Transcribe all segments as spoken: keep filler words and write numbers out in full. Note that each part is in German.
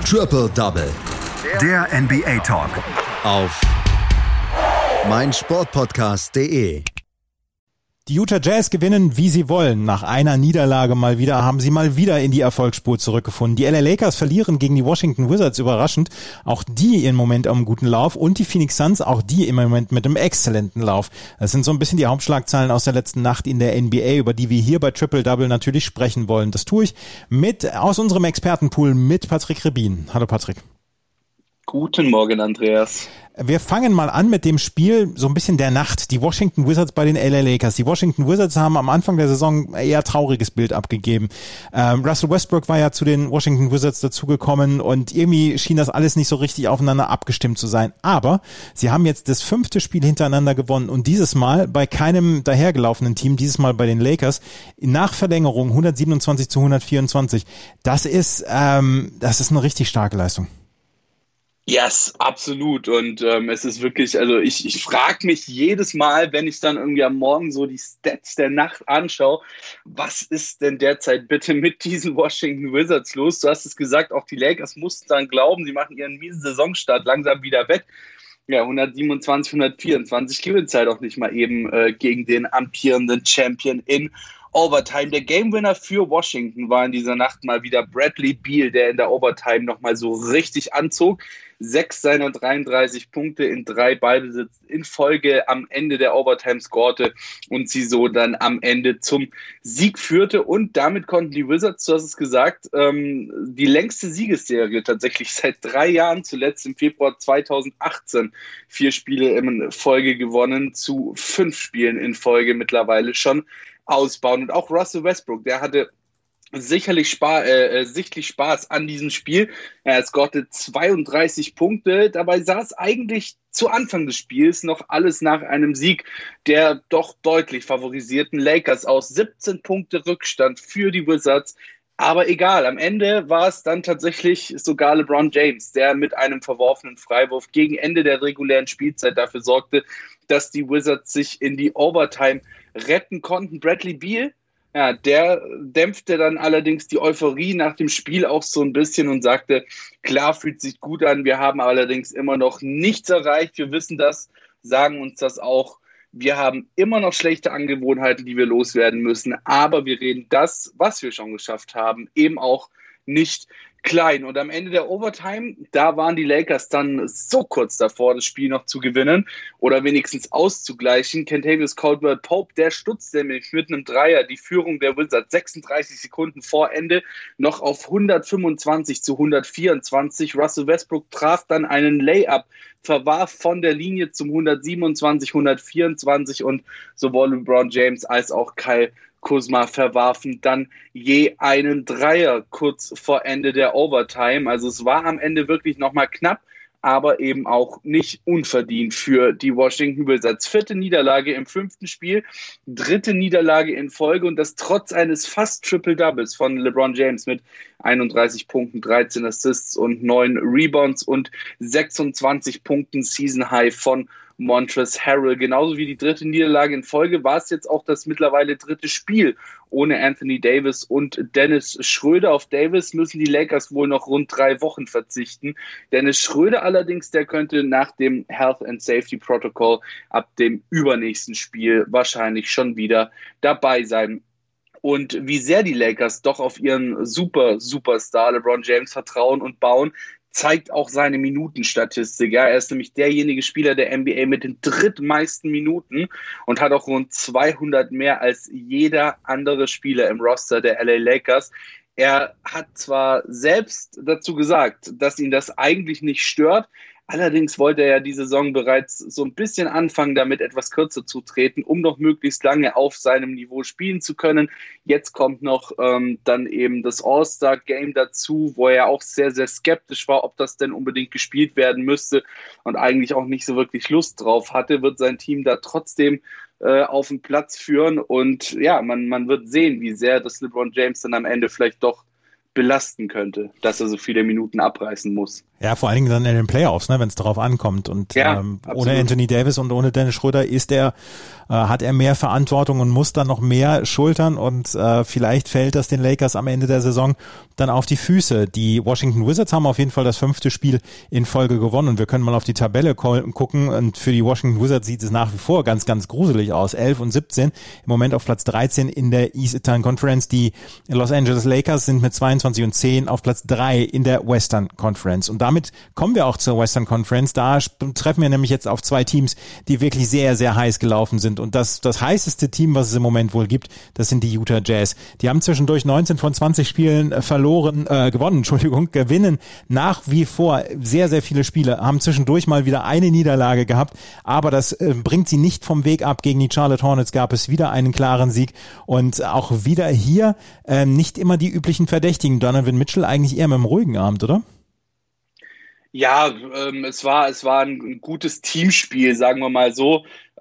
Triple Double. Der N B A Talk. Auf meinsportpodcast punkt de. Die Utah Jazz gewinnen, wie sie wollen. Nach einer Niederlage mal wieder haben sie mal wieder in die Erfolgsspur zurückgefunden. Die L A Lakers verlieren gegen die Washington Wizards überraschend. Auch die im Moment am guten Lauf. Und die Phoenix Suns, auch die im Moment mit einem exzellenten Lauf. Das sind so ein bisschen die Hauptschlagzeilen aus der letzten Nacht in der N B A, über die wir hier bei Triple Double natürlich sprechen wollen. Das tue ich mit aus unserem Expertenpool mit Patrick Rebin. Hallo Patrick. Guten Morgen, Andreas. Wir fangen mal an mit dem Spiel so ein bisschen der Nacht. Die Washington Wizards bei den L A Lakers. Die Washington Wizards haben am Anfang der Saison eher trauriges Bild abgegeben. Ähm, Russell Westbrook war ja zu den Washington Wizards dazugekommen und irgendwie schien das alles nicht so richtig aufeinander abgestimmt zu sein. Aber sie haben jetzt das fünfte Spiel hintereinander gewonnen und dieses Mal bei keinem dahergelaufenen Team, dieses Mal bei den Lakers, nach Verlängerung hundertsiebenundzwanzig zu hundertvierundzwanzig. Das ist, ähm, das ist eine richtig starke Leistung. Yes, absolut. Und ähm, es ist wirklich, also ich, ich frage mich jedes Mal, wenn ich dann irgendwie am Morgen so die Stats der Nacht anschaue, was ist denn derzeit bitte mit diesen Washington Wizards los? Du hast es gesagt, auch die Lakers mussten dann glauben, sie machen ihren miesen Saisonstart langsam wieder wett. Ja, hundertsiebenundzwanzig, hundertvierundzwanzig gewinnt es halt auch nicht mal eben äh, gegen den amtierenden Champion in Overtime. Der Gamewinner für Washington war in dieser Nacht mal wieder Bradley Beal, der in der Overtime nochmal so richtig anzog. Sechs seiner dreiunddreißig Punkte in drei Ballbesitz in Folge am Ende der Overtime scorte und sie so dann am Ende zum Sieg führte. Und damit konnten die Wizards, du hast es gesagt, ähm, die längste Siegesserie tatsächlich seit drei Jahren, zuletzt im Februar zweitausendachtzehn, vier Spiele in Folge gewonnen, zu fünf Spielen in Folge mittlerweile schon ausbauen. Und auch Russell Westbrook, der hatte sicherlich Spaß, äh, sichtlich Spaß an diesem Spiel. Er scorte zweiunddreißig Punkte. Dabei sah es eigentlich zu Anfang des Spiels noch alles nach einem Sieg der doch deutlich favorisierten Lakers aus. siebzehn Punkte Rückstand für die Wizards. Aber egal, am Ende war es dann tatsächlich sogar LeBron James, der mit einem verworfenen Freiwurf gegen Ende der regulären Spielzeit dafür sorgte, dass die Wizards sich in die Overtime retten konnten. Bradley Beal, ja, der dämpfte dann allerdings die Euphorie nach dem Spiel auch so ein bisschen und sagte, klar, fühlt sich gut an, wir haben allerdings immer noch nichts erreicht, wir wissen das, sagen uns das auch, wir haben immer noch schlechte Angewohnheiten, die wir loswerden müssen, aber wir reden das, was wir schon geschafft haben, eben auch nicht klein. Und am Ende der Overtime, da waren die Lakers dann so kurz davor, das Spiel noch zu gewinnen oder wenigstens auszugleichen. Kentavious Caldwell-Pope, der stutzte nämlich mit einem Dreier die Führung der Wizards sechsunddreißig Sekunden vor Ende noch auf hundertfünfundzwanzig zu hundertvierundzwanzig. Russell Westbrook traf dann einen Layup, verwarf von der Linie zum hundertsiebenundzwanzig, hundertvierundzwanzig und sowohl LeBron James als auch Kyle Kuzma verwarfen dann je einen Dreier kurz vor Ende der Overtime. Also es war am Ende wirklich nochmal knapp, aber eben auch nicht unverdient für die Washington Wizards. Vierte Niederlage im fünften Spiel, dritte Niederlage in Folge und das trotz eines fast Triple-Doubles von LeBron James mit einunddreißig Punkten, dreizehn Assists und neun Rebounds und sechsundzwanzig Punkten Season High von Montrezl Harrell. Genauso wie die dritte Niederlage in Folge war es jetzt auch das mittlerweile dritte Spiel ohne Anthony Davis und Dennis Schröder. Auf Davis müssen die Lakers wohl noch rund drei Wochen verzichten. Dennis Schröder allerdings, der könnte nach dem Health and Safety Protocol ab dem übernächsten Spiel wahrscheinlich schon wieder dabei sein. Und wie sehr die Lakers doch auf ihren super, Superstar LeBron James vertrauen und bauen, zeigt auch seine Minutenstatistik. Ja, er ist nämlich derjenige Spieler der N B A mit den drittmeisten Minuten und hat auch rund zweihundert mehr als jeder andere Spieler im Roster der L A Lakers. Er hat zwar selbst dazu gesagt, dass ihn das eigentlich nicht stört, allerdings wollte er ja die Saison bereits so ein bisschen anfangen, damit etwas kürzer zu treten, um noch möglichst lange auf seinem Niveau spielen zu können. Jetzt kommt noch ähm, dann eben das All-Star-Game dazu, wo er auch sehr, sehr skeptisch war, ob das denn unbedingt gespielt werden müsste und eigentlich auch nicht so wirklich Lust drauf hatte, wird sein Team da trotzdem äh, auf den Platz führen und ja, man, man wird sehen, wie sehr das LeBron James dann am Ende vielleicht doch belasten könnte, dass er so viele Minuten abreißen muss. Ja, vor allen Dingen dann in den Playoffs, ne, wenn es darauf ankommt. Und ja, ähm, ohne Anthony Davis und ohne Dennis Schröder ist er, äh, hat er mehr Verantwortung und muss dann noch mehr schultern und äh, vielleicht fällt das den Lakers am Ende der Saison dann auf die Füße. Die Washington Wizards haben auf jeden Fall das fünfte Spiel in Folge gewonnen und wir können mal auf die Tabelle gucken und für die Washington Wizards sieht es nach wie vor ganz, ganz gruselig aus. elf und siebzehn, im Moment auf Platz dreizehn in der Eastern Conference. Die Los Angeles Lakers sind mit zweiundzwanzig und zehn auf Platz drei in der Western Conference und damit kommen wir auch zur Western Conference. Da treffen wir nämlich jetzt auf zwei Teams, die wirklich sehr, sehr heiß gelaufen sind. Und das, das heißeste Team, was es im Moment wohl gibt, das sind die Utah Jazz. Die haben zwischendurch neunzehn von zwanzig Spielen verloren, äh, gewonnen, Entschuldigung, gewinnen nach wie vor sehr, sehr viele Spiele, haben zwischendurch mal wieder eine Niederlage gehabt, aber das äh, bringt sie nicht vom Weg ab. Gegen die Charlotte Hornets gab es wieder einen klaren Sieg und auch wieder hier äh, nicht immer die üblichen Verdächtigen. Donovan Mitchell eigentlich eher mit einem ruhigen Abend, oder? Ja, ähm, es war es war ein, ein gutes Teamspiel, sagen wir mal so.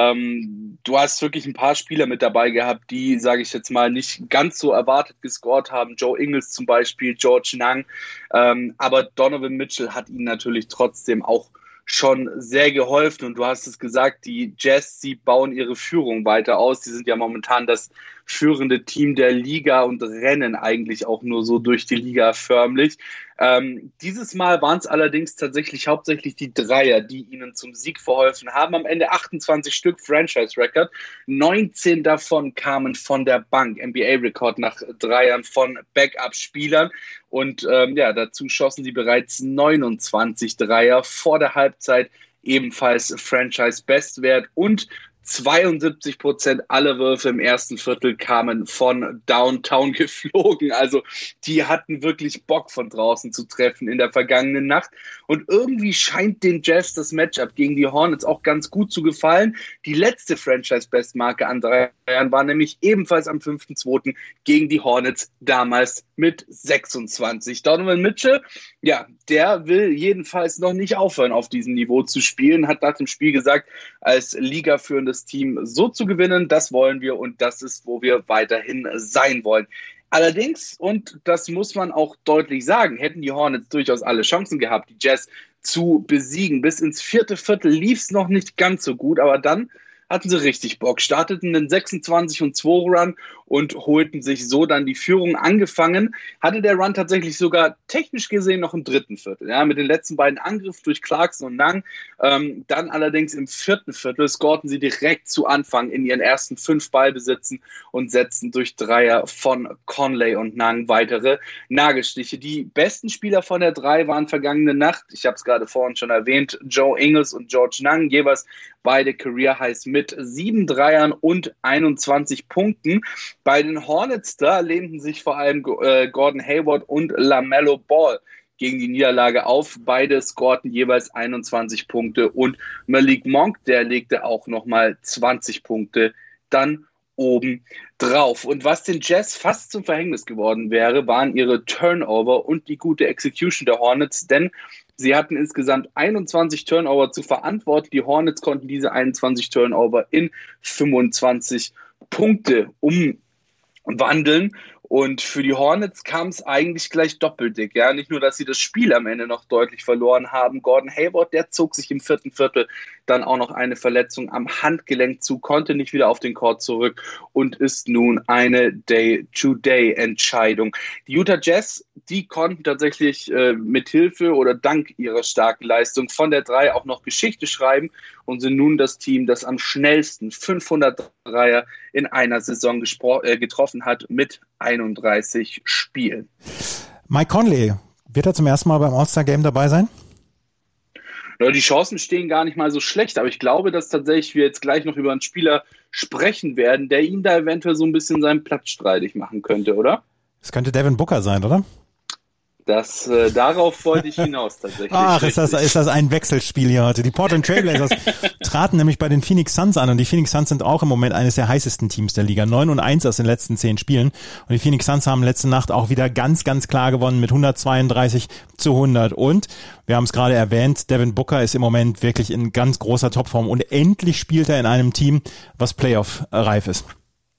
Ähm, du hast wirklich ein paar Spieler mit dabei gehabt, die, sage ich jetzt mal, nicht ganz so erwartet gescored haben. Joe Ingles zum Beispiel, George Niang. Ähm, aber Donovan Mitchell hat ihnen natürlich trotzdem auch schon sehr geholfen. Und du hast es gesagt, die Jazz, sie bauen ihre Führung weiter aus. Die sind ja momentan das führende Team der Liga und rennen eigentlich auch nur so durch die Liga förmlich. Ähm, dieses Mal waren es allerdings tatsächlich hauptsächlich die Dreier, die ihnen zum Sieg verholfen haben. Am Ende achtundzwanzig Stück, Franchise-Record. neunzehn davon kamen von der Bank. N B A-Rekord nach Dreiern von Backup-Spielern. Und ähm, ja, dazu schossen sie bereits neunundzwanzig Dreier vor der Halbzeit. Ebenfalls Franchise-Bestwert und zweiundsiebzig Prozent aller Würfe im ersten Viertel kamen von Downtown geflogen. Also die hatten wirklich Bock von draußen zu treffen in der vergangenen Nacht. Und irgendwie scheint den Jazz das Matchup gegen die Hornets auch ganz gut zu gefallen. Die letzte Franchise-Bestmarke an drei Jahren war nämlich ebenfalls am fünften zweiten gegen die Hornets, damals mit sechsundzwanzig. Donovan Mitchell, ja, der will jedenfalls noch nicht aufhören, auf diesem Niveau zu spielen, hat nach dem Spiel gesagt, als ligaführendes Team so zu gewinnen, das wollen wir und das ist, wo wir weiterhin sein wollen. Allerdings, und das muss man auch deutlich sagen, hätten die Hornets durchaus alle Chancen gehabt, die Jazz zu besiegen. Bis ins vierte Viertel lief es noch nicht ganz so gut, aber dann hatten sie richtig Bock, starteten den sechsundzwanzig und zwei Run und holten sich so dann die Führung. Angefangen hatte der Run tatsächlich sogar technisch gesehen noch im dritten Viertel, ja, mit den letzten beiden Angriffen durch Clarkson und Nang. Ähm, dann allerdings im vierten Viertel scorten sie direkt zu Anfang in ihren ersten fünf Ballbesitzen und setzten durch Dreier von Conley und Nang weitere Nagelstiche. Die besten Spieler von der Drei waren vergangene Nacht, ich habe es gerade vorhin schon erwähnt, Joe Ingles und George Nang, jeweils beide Career Highs mit sieben Dreiern und einundzwanzig Punkten. Bei den Hornets, da lehnten sich vor allem äh, Gordon Hayward und LaMelo Ball gegen die Niederlage auf. Beide scorten jeweils einundzwanzig Punkte und Malik Monk, der legte auch nochmal zwanzig Punkte dann oben drauf. Und was den Jazz fast zum Verhängnis geworden wäre, waren ihre Turnover und die gute Execution der Hornets, denn sie hatten insgesamt einundzwanzig Turnover zu verantworten. Die Hornets konnten diese einundzwanzig Turnover in fünfundzwanzig Punkte umwandeln. Und für die Hornets kam es eigentlich gleich doppeldick. Ja? Nicht nur, dass sie das Spiel am Ende noch deutlich verloren haben. Gordon Hayward, der zog sich im vierten Viertel dann auch noch eine Verletzung am Handgelenk zu, konnte nicht wieder auf den Court zurück und ist nun eine Day-to-Day-Entscheidung. Die Utah Jazz, die konnten tatsächlich äh, mit Hilfe oder dank ihrer starken Leistung von der Drei auch noch Geschichte schreiben und sind nun das Team, das am schnellsten fünfhundert Dreier in einer Saison gespro- äh, getroffen hat mit einunddreißig Spielen. Mike Conley, wird er zum ersten Mal beim All-Star-Game dabei sein? Ja, die Chancen stehen gar nicht mal so schlecht, aber ich glaube, dass tatsächlich wir jetzt gleich noch über einen Spieler sprechen werden, der ihn da eventuell so ein bisschen seinen Platz streitig machen könnte, oder? Es könnte Devin Booker sein, oder? Das, äh, darauf wollte ich hinaus tatsächlich. Ach, ist das, ist das ein Wechselspiel hier heute. Die Portland Trail Blazers traten nämlich bei den Phoenix Suns an und die Phoenix Suns sind auch im Moment eines der heißesten Teams der Liga. neun und eins aus den letzten zehn Spielen. Und die Phoenix Suns haben letzte Nacht auch wieder ganz, ganz klar gewonnen mit hundertzweiunddreißig zu hundert. Und wir haben es gerade erwähnt, Devin Booker ist im Moment wirklich in ganz großer Topform und endlich spielt er in einem Team, was Playoff-reif ist.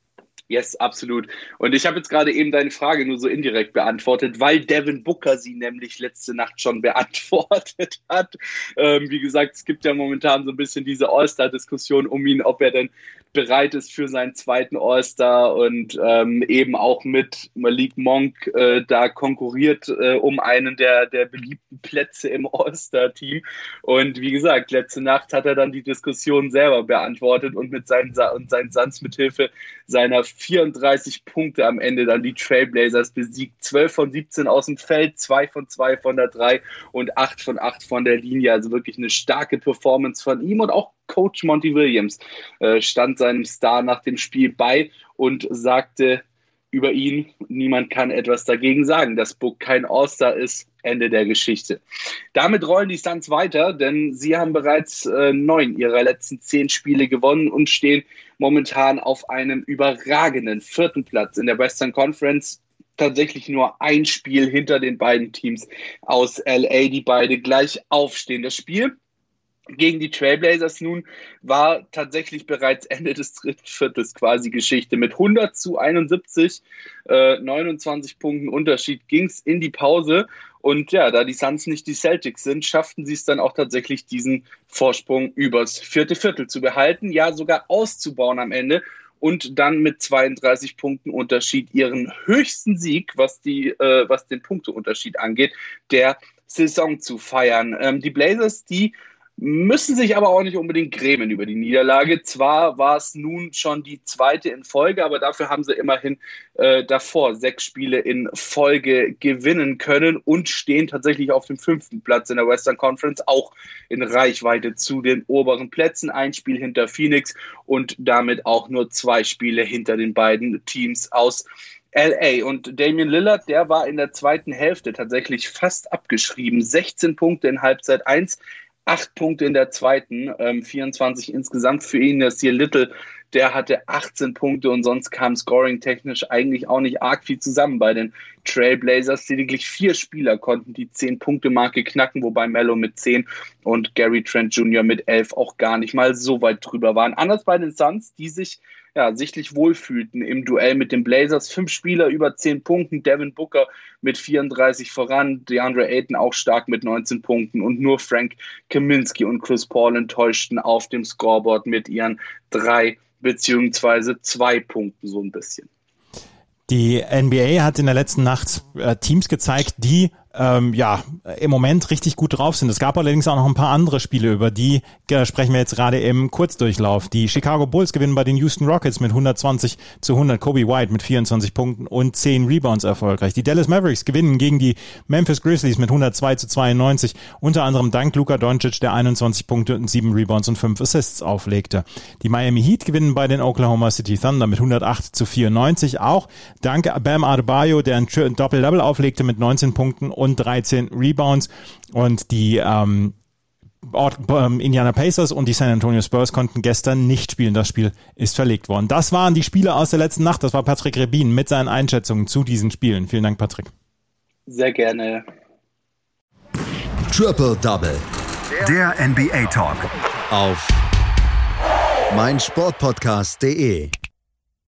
Yes, absolut. Und ich habe jetzt gerade eben deine Frage nur so indirekt beantwortet, weil Devin Booker sie nämlich letzte Nacht schon beantwortet hat. Ähm, wie gesagt, es gibt ja momentan so ein bisschen diese All-Star-Diskussion um ihn, ob er denn bereit ist für seinen zweiten All-Star und ähm, eben auch mit Malik Monk äh, da konkurriert äh, um einen der, der beliebten Plätze im All-Star-Team. Und wie gesagt, letzte Nacht hat er dann die Diskussion selber beantwortet und mit seinen, und seinen Suns mithilfe seiner vierunddreißig Punkte am Ende dann die Trailblazers besiegt. zwölf von siebzehn aus dem Feld, zwei von zwei von der drei und acht von acht von der Linie. Also wirklich eine starke Performance von ihm, und auch Coach Monty Williams äh, stand seinem Star nach dem Spiel bei und sagte über ihn, niemand kann etwas dagegen sagen, dass Book kein All-Star ist. Ende der Geschichte. Damit rollen die Suns weiter, denn sie haben bereits äh, neun ihrer letzten zehn Spiele gewonnen und stehen momentan auf einem überragenden vierten Platz in der Western Conference. Tatsächlich nur ein Spiel hinter den beiden Teams aus L A, die beide gleich aufstehen. Das Spiel gegen die Trailblazers nun war tatsächlich bereits Ende des dritten Viertels quasi Geschichte. Mit hundert zu einundsiebzig, äh, neunundzwanzig Punkten Unterschied ging es in die Pause. Und ja, da die Suns nicht die Celtics sind, schafften sie es dann auch tatsächlich, diesen Vorsprung übers vierte Viertel zu behalten, ja sogar auszubauen am Ende. Und dann mit zweiunddreißig Punkten Unterschied ihren höchsten Sieg, was, die, äh, was den Punkteunterschied angeht, der Saison zu feiern. Ähm, die Blazers, die müssen sich aber auch nicht unbedingt grämen über die Niederlage. Zwar war es nun schon die zweite in Folge, aber dafür haben sie immerhin äh, davor sechs Spiele in Folge gewinnen können und stehen tatsächlich auf dem fünften Platz in der Western Conference, auch in Reichweite zu den oberen Plätzen. Ein Spiel hinter Phoenix und damit auch nur zwei Spiele hinter den beiden Teams aus L A. Und Damian Lillard, der war in der zweiten Hälfte tatsächlich fast abgeschrieben. sechzehn Punkte in Halbzeit eins, acht Punkte in der zweiten, ähm, vierundzwanzig insgesamt für ihn. Der Nasir Little, der hatte achtzehn Punkte und sonst kam scoring-technisch eigentlich auch nicht arg viel zusammen bei den Trailblazers. Lediglich vier Spieler konnten die zehn-Punkte-Marke knacken, wobei Melo mit zehn und Gary Trent Junior mit elf auch gar nicht mal so weit drüber waren. Anders bei den Suns, die sich ja sichtlich wohlfühlten im Duell mit den Blazers. Fünf Spieler über zehn Punkten, Devin Booker mit vierunddreißig voran, DeAndre Ayton auch stark mit neunzehn Punkten und nur Frank Kaminsky und Chris Paul enttäuschten auf dem Scoreboard mit ihren drei beziehungsweise zwei Punkten so ein bisschen. Die N B A hat in der letzten Nacht äh, Teams gezeigt, die ähm, ja im Moment richtig gut drauf sind. Es gab allerdings auch noch ein paar andere Spiele, über die äh, sprechen wir jetzt gerade im Kurzdurchlauf. Die Chicago Bulls gewinnen bei den Houston Rockets mit hundertzwanzig zu hundert. Kobe White mit vierundzwanzig Punkten und zehn Rebounds erfolgreich. Die Dallas Mavericks gewinnen gegen die Memphis Grizzlies mit hundertzwei zu zweiundneunzig. Unter anderem dank Luka Doncic, der einundzwanzig Punkte und sieben Rebounds und fünf Assists auflegte. Die Miami Heat gewinnen bei den Oklahoma City Thunder mit hundertacht zu vierundneunzig. Auch dank Bam Adebayo, der ein Doppel-Double auflegte mit neunzehn Punkten und dreizehn Rebounds. Und die ähm, Indiana Pacers und die San Antonio Spurs konnten gestern nicht spielen. Das Spiel ist verlegt worden. Das waren die Spiele aus der letzten Nacht. Das war Patrick Rebin mit seinen Einschätzungen zu diesen Spielen. Vielen Dank, Patrick. Sehr gerne. Triple Double. Der N B A Talk. Auf meinsportpodcast punkt de.